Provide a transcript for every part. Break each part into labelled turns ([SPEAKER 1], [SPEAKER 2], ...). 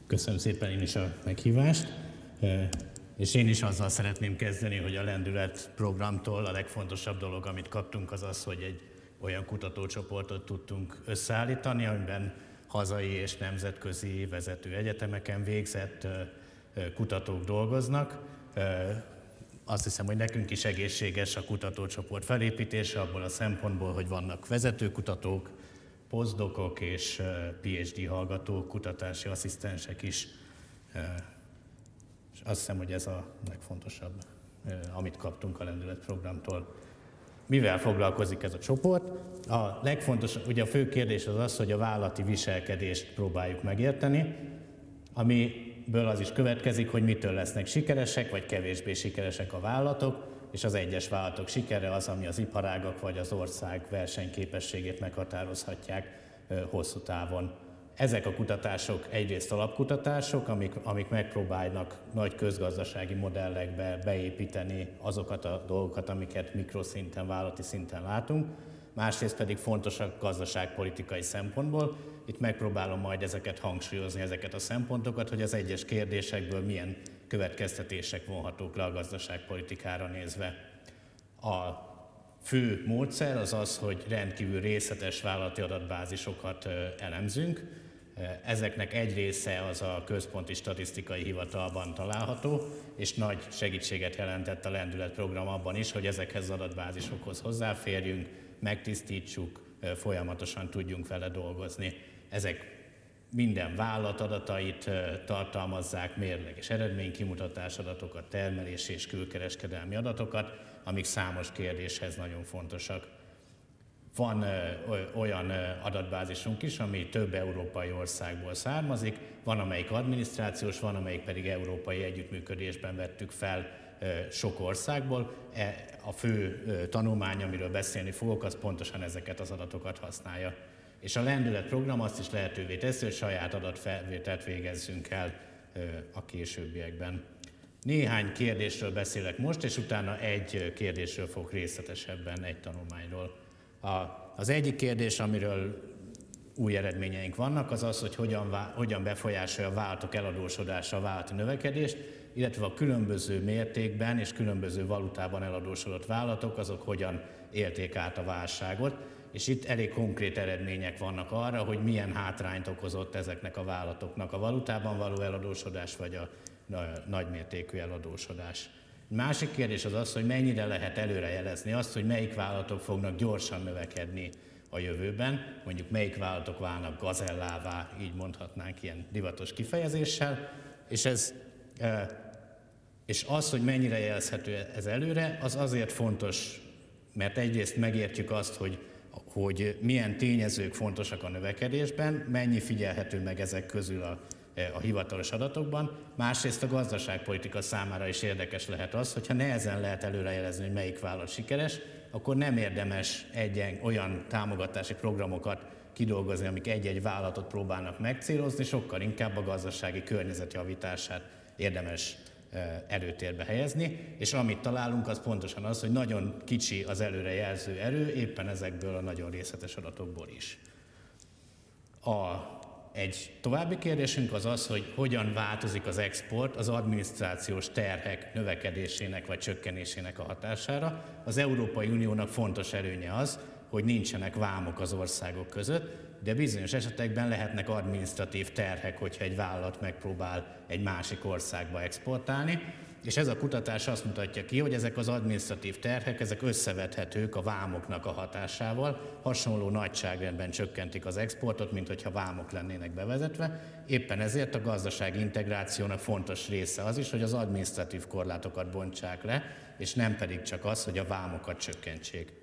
[SPEAKER 1] Köszönöm szépen én is a meghívást, és én is azzal szeretném kezdeni, hogy a Lendület programtól a legfontosabb dolog, amit kaptunk, az az, hogy egy olyan kutatócsoportot tudtunk összeállítani, amiben hazai és nemzetközi vezető egyetemeken végzett kutatók dolgoznak. Azt hiszem, hogy nekünk is egészséges a kutatócsoport felépítése abból a szempontból, hogy vannak vezetőkutatók, posztdokok és PhD hallgatók, kutatási asszisztensek is. És azt hiszem, hogy ez a legfontosabb, amit kaptunk a Lendület programtól. Mivel foglalkozik ez a csoport? A legfontosabb, ugye a fő kérdés az az, hogy a vállalati viselkedést próbáljuk megérteni, amiből az is következik, hogy mitől lesznek sikeresek, vagy kevésbé sikeresek a vállalatok, és az egyes vállalatok sikere az, ami az iparágak vagy az ország versenyképességét meghatározhatják hosszú távon. Ezek a kutatások egyrészt alapkutatások, amik megpróbálnak nagy közgazdasági modellekbe beépíteni azokat a dolgokat, amiket mikroszinten, vállalati szinten látunk, másrészt pedig fontosak gazdaságpolitikai szempontból. Itt megpróbálom majd ezeket hangsúlyozni, ezeket a szempontokat, hogy az egyes kérdésekből milyen következtetések vonhatók le a gazdaságpolitikára nézve. A fő módszer az az, hogy rendkívül részletes vállalati adatbázisokat elemzünk. Ezeknek egy része az a Központi Statisztikai Hivatalban található, és nagy segítséget jelentett a Lendület program abban is, hogy ezekhez az adatbázisokhoz hozzáférjünk, megtisztítsuk, folyamatosan tudjunk vele dolgozni. Ezek minden vállalat adatait tartalmazzák, mérleg és eredménykimutatás adatokat, termelési és külkereskedelmi adatokat, amik számos kérdéshez nagyon fontosak. Van olyan adatbázisunk is, ami több európai országból származik, van amelyik adminisztrációs, van amelyik pedig európai együttműködésben vettük fel sok országból. A fő tanulmány, amiről beszélni fogok, az pontosan ezeket az adatokat használja. És a Lendület program azt is lehetővé teszi, hogy saját adatfelvételt végezzünk el a későbbiekben. Néhány kérdésről beszélek most, és utána egy kérdésről fogok részletesebben, egy tanulmányról. Az egyik kérdés, amiről új eredményeink vannak, az az, hogy hogyan befolyásolja a vállalatok eladósodása a vállalati növekedést, illetve a különböző mértékben és különböző valutában eladósodott vállalatok, azok hogyan élték át a válságot. És itt elég konkrét eredmények vannak arra, hogy milyen hátrányt okozott ezeknek a vállalatoknak a valutában való eladósodás, vagy a nagymértékű eladósodás. Másik kérdés az az, hogy mennyire lehet előrejelezni azt, hogy melyik vállalatok fognak gyorsan növekedni a jövőben, mondjuk melyik vállalatok válnak gazellává, így mondhatnánk ilyen divatos kifejezéssel, és az, hogy mennyire jelezhető ez előre, az azért fontos, mert egyrészt megértjük azt, hogy milyen tényezők fontosak a növekedésben, mennyi figyelhető meg ezek közül a hivatalos adatokban, másrészt a gazdaságpolitika számára is érdekes lehet az, hogyha nehezen lehet előrejelezni, hogy melyik vállalat sikeres, akkor nem érdemes olyan támogatási programokat kidolgozni, amik egy-egy vállalatot próbálnak megcélozni, sokkal inkább a gazdasági környezet javítását érdemes előtérbe helyezni, és amit találunk, az pontosan az, hogy nagyon kicsi az előrejelző erő, éppen ezekből a nagyon részletes adatokból is. Egy további kérdésünk az az, hogy hogyan változik az export az adminisztrációs terhek növekedésének vagy csökkenésének a hatására. Az Európai Uniónak fontos előnye az, hogy nincsenek vámok az országok között, de bizonyos esetekben lehetnek adminisztratív terhek, hogyha egy vállalat megpróbál egy másik országba exportálni, és ez a kutatás azt mutatja ki, hogy ezek az adminisztratív terhek, ezek összevethetők a vámoknak a hatásával, hasonló nagyságrendben csökkentik az exportot, mint hogyha vámok lennének bevezetve. Éppen ezért a gazdasági integrációnak fontos része az is, hogy az adminisztratív korlátokat bontsák le, és nem pedig csak az, hogy a vámokat csökkentsék.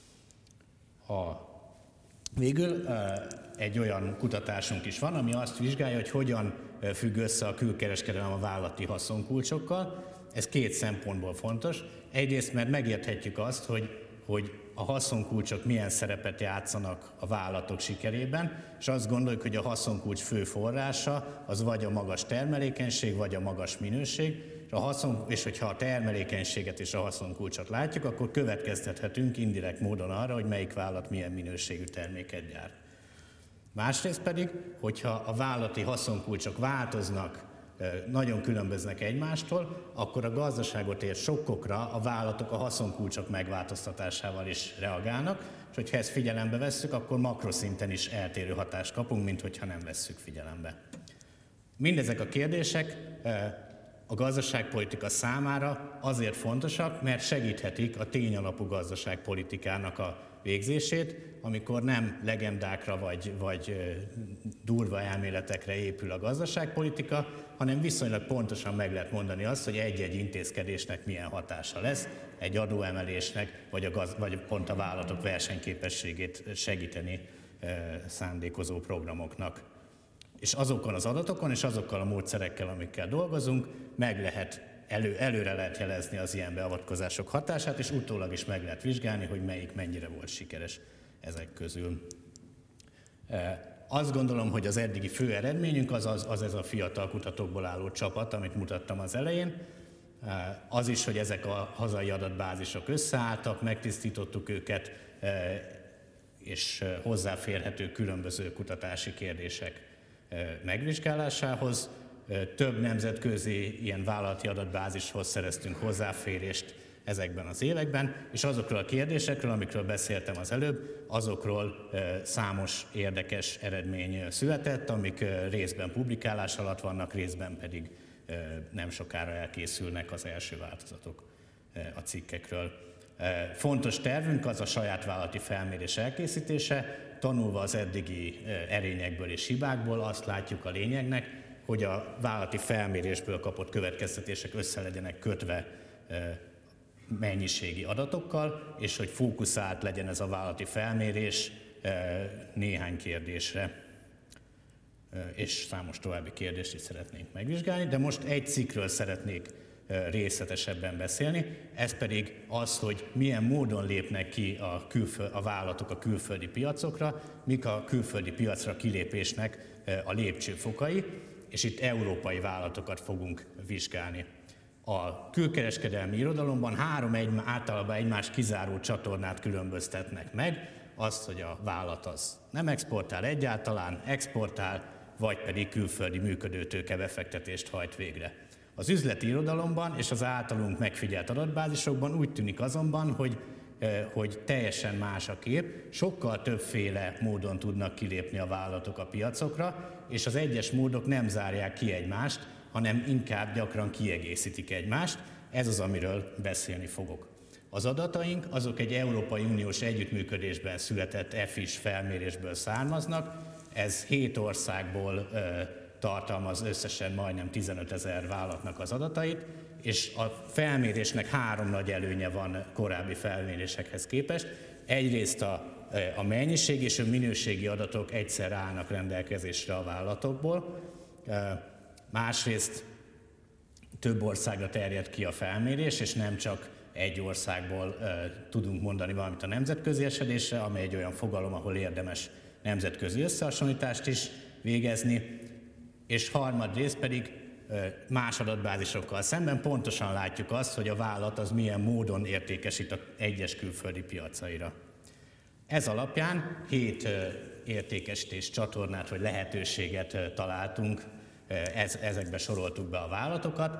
[SPEAKER 1] Végül egy olyan kutatásunk is van, ami azt vizsgálja, hogy hogyan függ össze a külkereskedelem a vállalati haszonkulcsokkal. Ez két szempontból fontos. Egyrészt, mert megérthetjük azt, hogy a haszonkulcsok milyen szerepet játszanak a vállalatok sikerében, és azt gondoljuk, hogy a haszonkulcs fő forrása az vagy a magas termelékenység, vagy a magas minőség, és hogyha a termelékenységet és a haszonkulcsot látjuk, akkor következtethetünk indirekt módon arra, hogy melyik vállalat milyen minőségű terméket gyárt. Másrészt pedig, hogyha a vállalati haszonkulcsok változnak, nagyon különböznek egymástól, akkor a gazdaságot ért sokkokra a vállalatok a haszonkulcsok megváltoztatásával is reagálnak, és hogyha ezt figyelembe vesszük, akkor makroszinten is eltérő hatást kapunk, mint hogyha nem vesszük figyelembe. Mindezek a kérdések a gazdaságpolitika számára azért fontosak, mert segíthetik a tényalapú gazdaságpolitikának a végzését, amikor nem legendákra vagy durva elméletekre épül a gazdaságpolitika, hanem viszonylag pontosan meg lehet mondani azt, hogy egy-egy intézkedésnek milyen hatása lesz, egy adóemelésnek, vagy pont a vállalatok versenyképességét segíteni szándékozó programoknak. És azokon az adatokon és azokkal a módszerekkel, amikkel dolgozunk, előre lehet jelezni az ilyen beavatkozások hatását, és utólag is meg lehet vizsgálni, hogy melyik mennyire volt sikeres ezek közül. Azt gondolom, hogy az eddigi fő eredményünk az ez a fiatal kutatókból álló csapat, amit mutattam az elején. Az is, hogy ezek a hazai adatbázisok összeálltak, megtisztítottuk őket, és hozzáférhető különböző kutatási kérdések megvizsgálásához. Több nemzetközi ilyen vállalati adatbázishoz szereztünk hozzáférést ezekben az években, és azokról a kérdésekről, amikről beszéltem az előbb, azokról számos érdekes eredmény született, amik részben publikálás alatt vannak, részben pedig nem sokára elkészülnek az első változatok a cikkekről. Fontos tervünk az a saját vállalati felmérés elkészítése, tanulva az eddigi erényekből és hibákból azt látjuk a lényegnek, hogy a vállalati felmérésből kapott következtetések össze legyenek kötve mennyiségi adatokkal, és hogy fókuszált legyen ez a vállalati felmérés néhány kérdésre. És számos további kérdést is szeretnénk megvizsgálni, de most egy cikkről szeretnék részletesebben beszélni, ez pedig az, hogy milyen módon lépnek ki a vállalatok a külföldi piacokra, mik a külföldi piacra kilépésnek a lépcsőfokai, és itt európai vállalatokat fogunk vizsgálni. A külkereskedelmi irodalomban általában egymást kizáró csatornát különböztetnek meg, azt, hogy a vállalat az nem exportál egyáltalán, exportál, vagy pedig külföldi működőtőke befektetést hajt végre. Az üzleti irodalomban és az általunk megfigyelt adatbázisokban úgy tűnik azonban, hogy teljesen más a kép, sokkal többféle módon tudnak kilépni a vállalatok a piacokra, és az egyes módok nem zárják ki egymást, hanem inkább gyakran kiegészítik egymást. Ez az, amiről beszélni fogok. Az adataink azok egy Európai Uniós együttműködésben született EFIS felmérésből származnak. Ez 7 országból tartalmaz összesen majdnem 15 000 vállalatnak az adatait, és a felmérésnek 3 nagy előnye van korábbi felmérésekhez képest. Egyrészt a mennyiség és a minőségi adatok egyszer állnak rendelkezésre a vállalatokból, másrészt több országra terjed ki a felmérés, és nem csak egy országból tudunk mondani valamit a nemzetközi esedésre, amely egy olyan fogalom, ahol érdemes nemzetközi összehasonlítást is végezni, és harmadrészt pedig más adatbázisokkal szemben pontosan látjuk azt, hogy a vállalat az milyen módon értékesít az egyes külföldi piacaira. Ez alapján 7 értékesítés csatornát vagy lehetőséget találtunk, ezekbe soroltuk be a vállalatokat.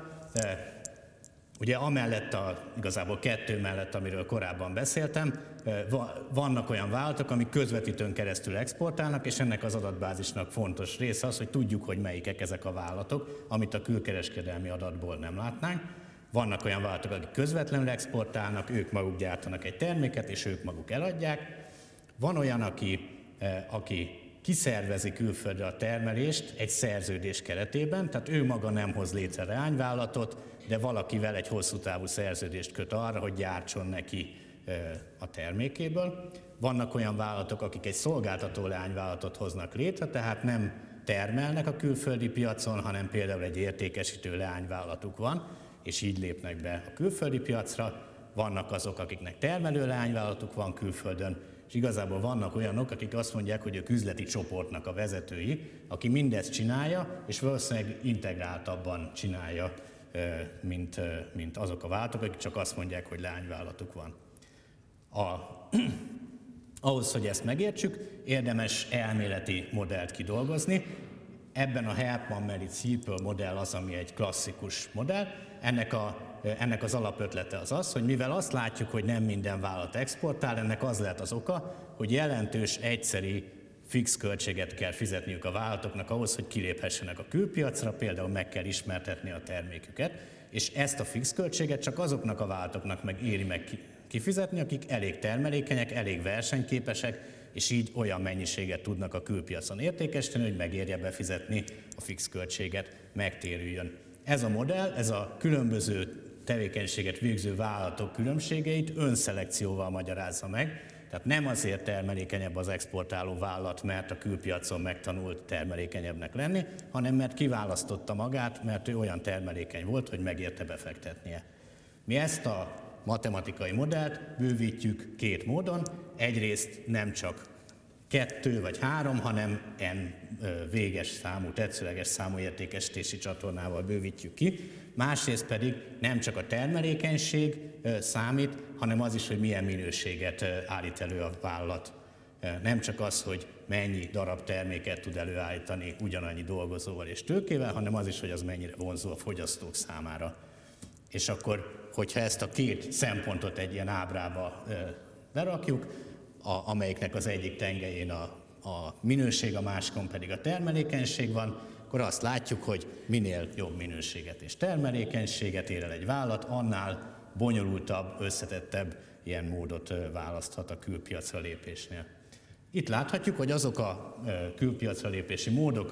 [SPEAKER 1] Ugye amellett igazából 2 mellett, amiről korábban beszéltem, vannak olyan vállalatok, amik közvetítőn keresztül exportálnak, és ennek az adatbázisnak fontos része az, hogy tudjuk, hogy melyikek ezek a vállalatok, amit a külkereskedelmi adatból nem látnánk. Vannak olyan vállalatok, akik közvetlenül exportálnak, ők maguk gyártanak egy terméket, és ők maguk eladják. Van olyan, aki kiszervezi külföldre a termelést egy szerződés keretében, tehát ő maga nem hoz létre leányvállalatot, de valakivel egy hosszú távú szerződést köt arra, hogy gyártson neki a termékéből. Vannak olyan vállalatok, akik egy szolgáltató leányvállalatot hoznak létre, tehát nem termelnek a külföldi piacon, hanem például egy értékesítő leányvállalatuk van, és így lépnek be a külföldi piacra. Vannak azok, akiknek termelő leányvállalatuk van külföldön, és igazából vannak olyanok, akik azt mondják, hogy ők üzleti csoportnak a vezetői, aki mindezt csinálja, és valószínűleg integráltabban csinálja, mint azok a vállalatok, akik csak azt mondják, hogy leányvállalatuk van. Ahhoz, hogy ezt megértsük, érdemes elméleti modellt kidolgozni. Ebben a Helpman-Merit-Ziepel modell az, ami egy klasszikus modell. Ennek az alapötlete az, hogy mivel azt látjuk, hogy nem minden vállalat exportál, ennek az lehet az oka, hogy jelentős egyszeri fix költséget kell fizetniük a vállalatoknak ahhoz, hogy kiléphessenek a külpiacra, például meg kell ismertetni a terméküket, és ezt a fix költséget csak azoknak a vállalatoknak éri meg kifizetni, akik elég termelékenyek, elég versenyképesek, és így olyan mennyiséget tudnak a külpiacon értékesíteni, hogy megérje befizetni a fix költséget, megtérüljön. Ez a modell, ez a különböző tevékenységet végző vállalatok különbségeit önszelekcióval magyarázza meg, tehát nem azért termelékenyebb az exportáló vállalat, mert a külpiacon megtanult termelékenyebbnek lenni, hanem mert kiválasztotta magát, mert ő olyan termelékeny volt, hogy megérte befektetnie. Mi ezt a matematikai modellt bővítjük két módon. Egyrészt nem csak 2 vagy 3, hanem n véges számú, tetszőleges számú értékesítési csatornával bővítjük ki. Másrészt pedig nem csak a termelékenység számít, hanem az is, hogy milyen minőséget állít elő a vállalat. Nem csak az, hogy mennyi darab terméket tud előállítani ugyanannyi dolgozóval és tőkével, hanem az is, hogy az mennyire vonzó a fogyasztók számára. És akkor, hogyha ezt a két szempontot egy ilyen ábrába berakjuk, amelyiknek az egyik tengelyén a minőség, a másikon pedig a termelékenység van, akkor azt látjuk, hogy minél jobb minőséget és termelékenységet ér el egy vállalat, annál bonyolultabb, összetettebb ilyen módot választhat a külpiacra lépésnél. Itt láthatjuk, hogy azok a külpiacra lépési módok,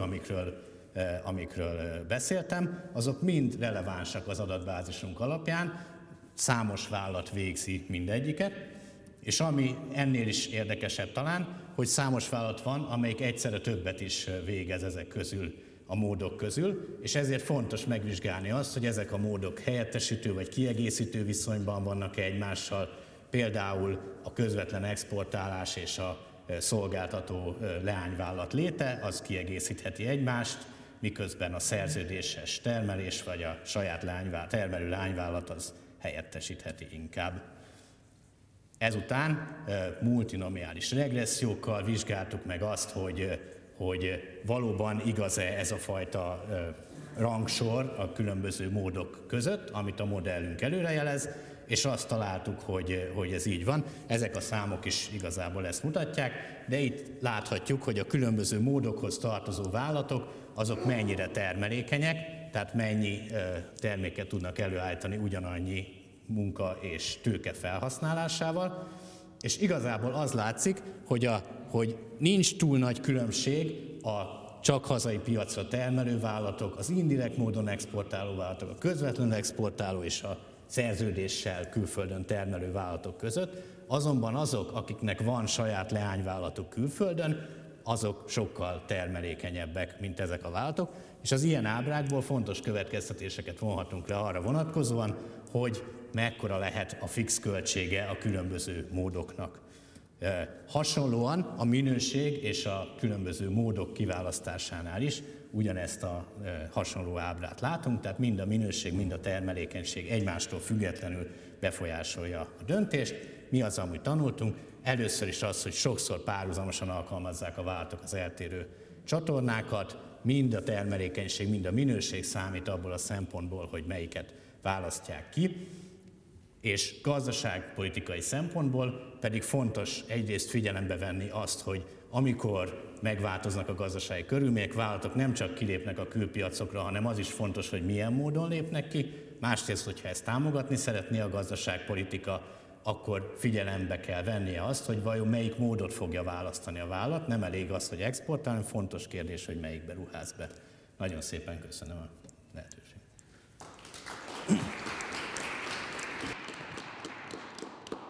[SPEAKER 1] amikről beszéltem, azok mind relevánsak az adatbázisunk alapján, számos vállalat végzi mindegyiket, és ami ennél is érdekesebb talán, hogy számos vállalat van, amelyik egyszerre többet is végez ezek közül, a módok közül, és ezért fontos megvizsgálni azt, hogy ezek a módok helyettesítő vagy kiegészítő viszonyban vannak-e egymással, például a közvetlen exportálás és a szolgáltató leányvállalat léte, az kiegészítheti egymást, miközben a szerződéses termelés vagy a saját termelő leányvállalat az helyettesítheti inkább. Ezután multinomiális regressziókkal vizsgáltuk meg azt, hogy valóban igaz-e ez a fajta rangsor a különböző módok között, amit a modellünk előrejelez, és azt találtuk, hogy ez így van. Ezek a számok is igazából ezt mutatják, de itt láthatjuk, hogy a különböző módokhoz tartozó vállalatok, azok mennyire termelékenyek, tehát mennyi terméket tudnak előállítani ugyanannyi munka és tőke felhasználásával, és igazából az látszik, hogy nincs túl nagy különbség a csak hazai piacra termelő vállalatok, az indirekt módon exportáló vállalatok, a közvetlenül exportáló és a szerződéssel külföldön termelő vállalatok között, azonban azok, akiknek van saját leányvállalatuk külföldön, azok sokkal termelékenyebbek, mint ezek a vállalatok, és az ilyen ábrákból fontos következtetéseket vonhatunk le arra vonatkozóan, hogy mekkora lehet a fix költsége a különböző módoknak. Hasonlóan a minőség és a különböző módok kiválasztásánál is ugyanezt a hasonló ábrát látunk, tehát mind a minőség, mind a termelékenység egymástól függetlenül befolyásolja a döntést. Mi az, amit tanultunk? Először is az, hogy sokszor párhuzamosan alkalmazzák a vállalatok az eltérő csatornákat, mind a termelékenység, mind a minőség számít abból a szempontból, hogy melyiket választják ki, és gazdaságpolitikai szempontból pedig fontos egyrészt figyelembe venni azt, hogy amikor megváltoznak a gazdasági körülmények, vállalatok nem csak kilépnek a külpiacokra, hanem az is fontos, hogy milyen módon lépnek ki. Másrészt, hogyha ezt támogatni szeretné a gazdaságpolitika, akkor figyelembe kell vennie azt, hogy vajon melyik módot fogja választani a vállalat. Nem elég az, hogy exportál, hanem fontos kérdés, hogy melyikbe ruház be. Nagyon szépen köszönöm a lehetőséget.